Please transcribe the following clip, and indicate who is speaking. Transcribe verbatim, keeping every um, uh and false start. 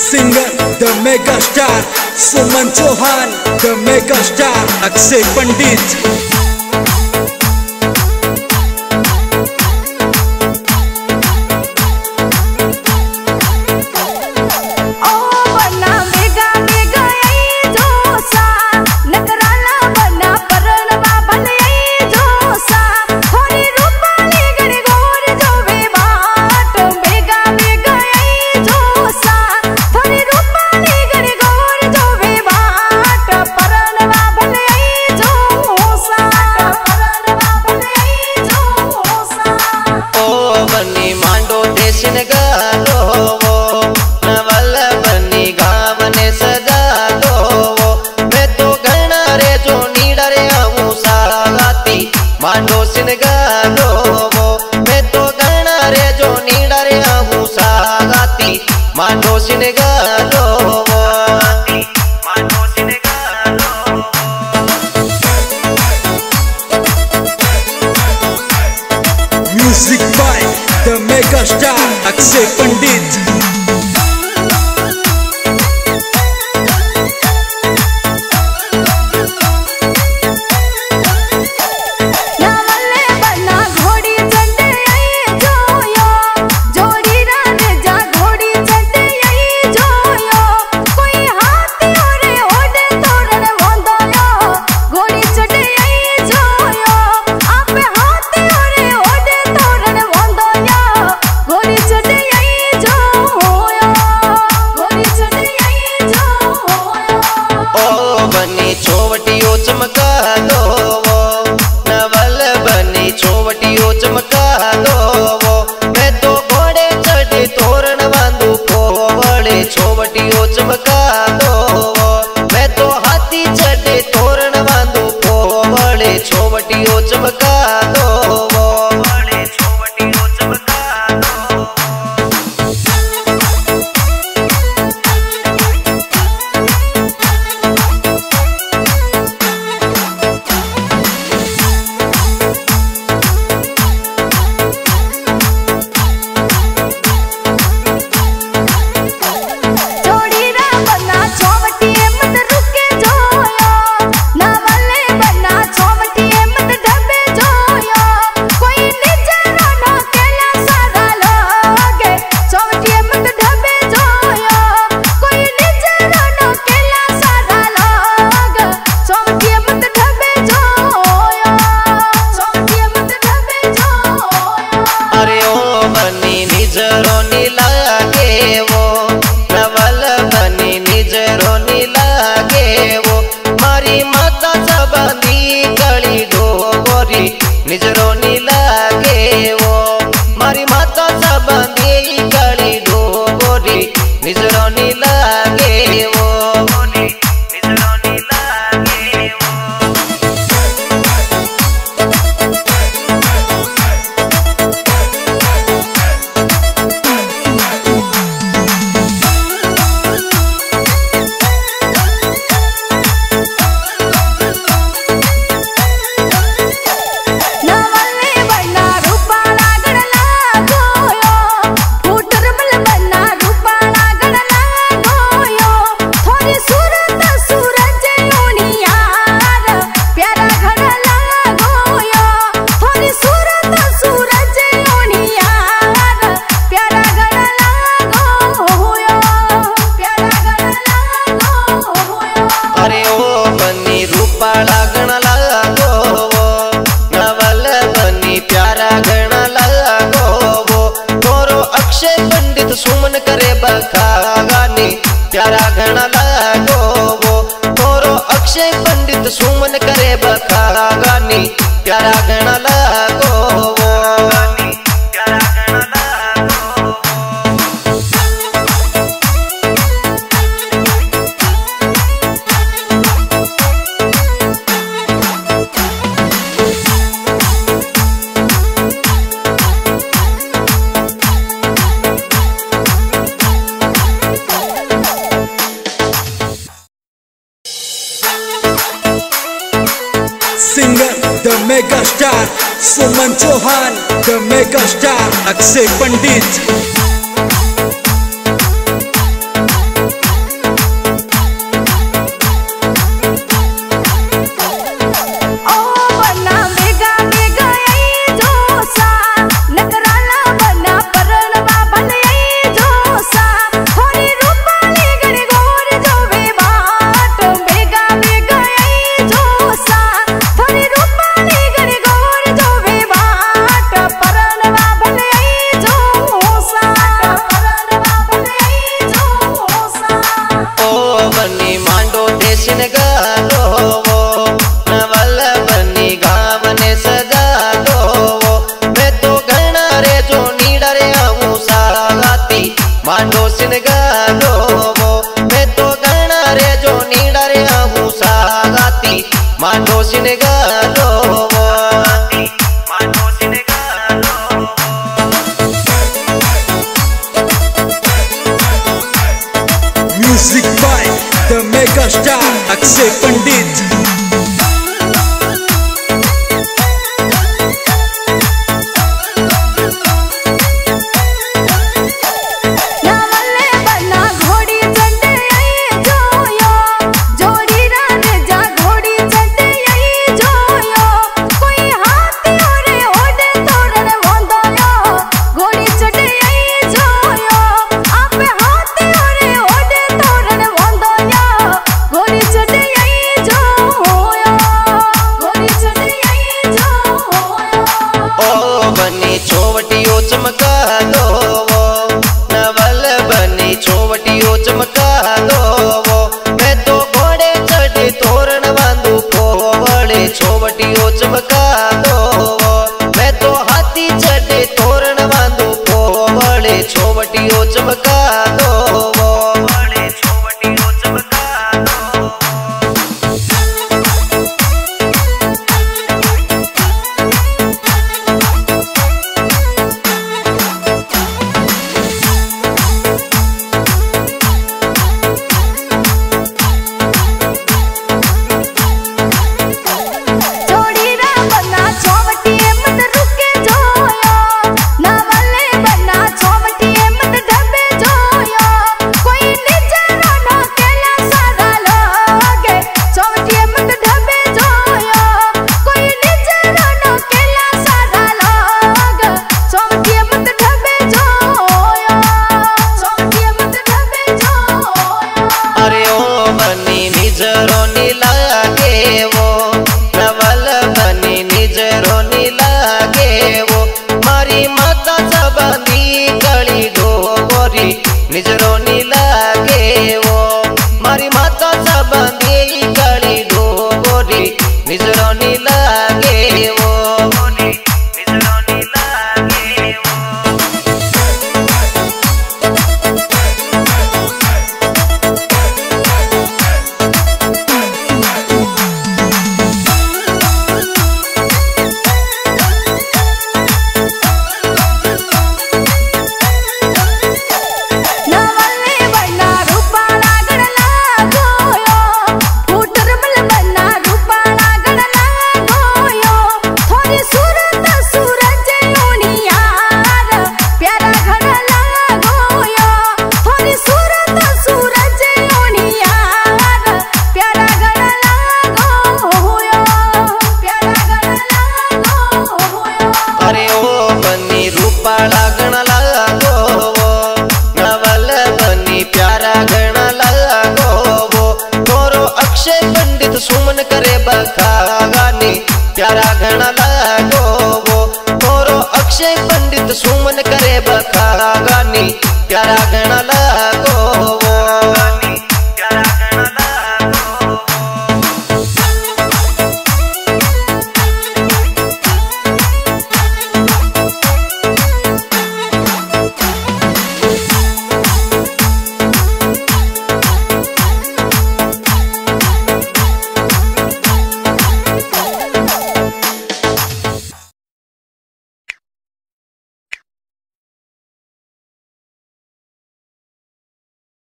Speaker 1: Singer the mega star Suman Chauhan, the mega star Akshay Pandit.
Speaker 2: मांडो सिन गालो वो मैं तो गाना रे जो नीड़ा रे हूँ सागाती। मांडो सिन गालो वो मांडो सिन गालो
Speaker 1: music by the mega star Akshay Pandit.
Speaker 2: छोवटियो चमका दो वो नवल बनी छोवटियो चमका दो वो मैं तो घोड़े चढ़े तोरण बांधू पोवड़े। छोवटियो चमका दो वो मैं तो हाथी चढ़े तोरण बांधू पोवड़े। छोवटियो चमका दो वो छोवटियो चमका दो। निजरो नी लागे वो मारी माता सबंदी काली डोगोरी। निजरो नी लागे वो निजरो नी लागे वो। सुमन करे बखागानी प्यारा घना लागो वो तोरो अक्षय पंडित। सुमन करे बखागानी प्यारा घना लागो वो प्यारा घना लागो।
Speaker 1: Singer the mega star Suman Chauhan, the mega star Akshay Pandit.
Speaker 2: मांडो सिनगालो वो मैं तो गाना रे जो नीड़ा रे आहू सागाती मांडो सिनगालो वो मांडो सिनगालो
Speaker 1: music by the mega star Akshay Pandit.
Speaker 2: छोवटियो चमका दो वो नवल बनी छोवटियो चमका दो वो मैं तो घोड़े चढ़े तोरण बांधू पोवड़े छोवटियो चमका दो वो मैं तो हाथी चढ़े तोरण बांधू पोवड़े छोवटियो चमका दो वो छोवटियो चमका दो। निजरो नी लागे वो मारी माता सबंदी काली डोगोरी निजरो नी लागे वो निजरो नी लागे वो। सुमन करे बखागानी प्यारा घना लागो वो तोरो अक्षय पंडित सुमन करे बखागानी प्यारा